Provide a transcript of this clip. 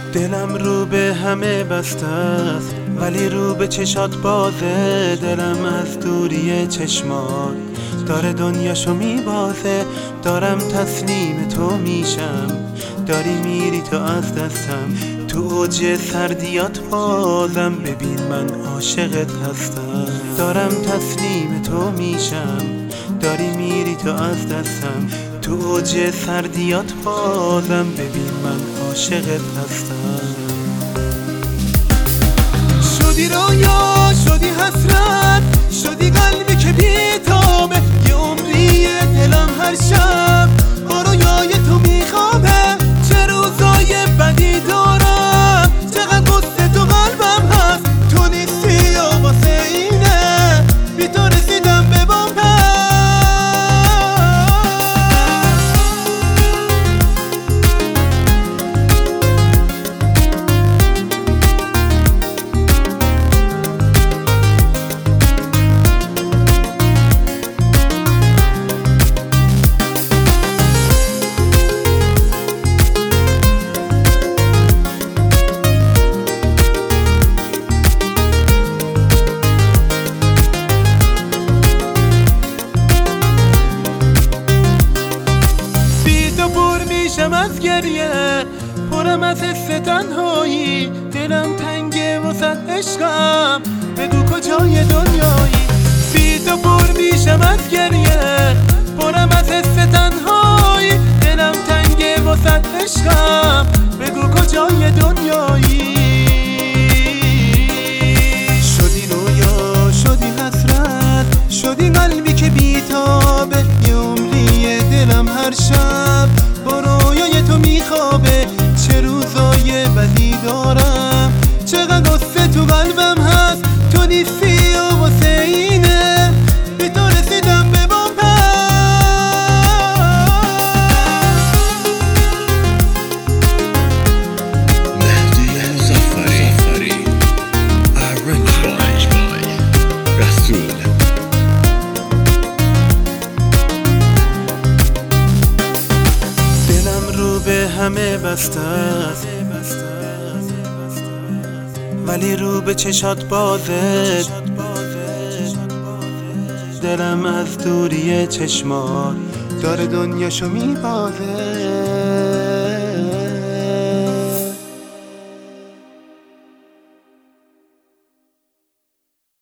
دلم رو به همه بسته است ولی رو به چشات بازه. دلم از دوری چشمات داره دنیاشو میبازه. دارم تسلیم تو میشم، داری میری تو از دستم. تو اوج سردیات بازم ببین من عاشقت هستم. دارم تسلیم تو میشم، داری میری تو از دستم. تو اوج سردیات بازم ببین من عاشقت هستم. شدی رویا، شدی حسرت، شدی قلبی که بی‌تابه. یه عمری دلم هر شب با رویای تو میخوابه. چه روزای بدی دارم، چقدر غصه تو قلبم هست. تو نیستی و واسه اینه بی تو رسیدم به بام. میشم از گریه، پرم از حس تنهایی. دلم تنگه واسه عشقم، بگو کجای دنیایی. بی تو پر میشم از گریه، پرم از حس تنهایی. دلم تنگه واسه عشقم، بگو کجای دنیایی. شدی رویا، شدی حسرت، شدی قلبی که بی‌تابه. یه عمری دلم هر شب با رویای تو میخوابه. چه روزای بدی دارم، چقدر غصه تو قلبم هست. تو نیستی و واسه اینه بی تو رسیدم به بام. مهدی مظفری Arranged by رسول. رو به همه بسته است ولی رو به چشات بازه. دلم از دوری چشمات داره دنیاشو میبازه.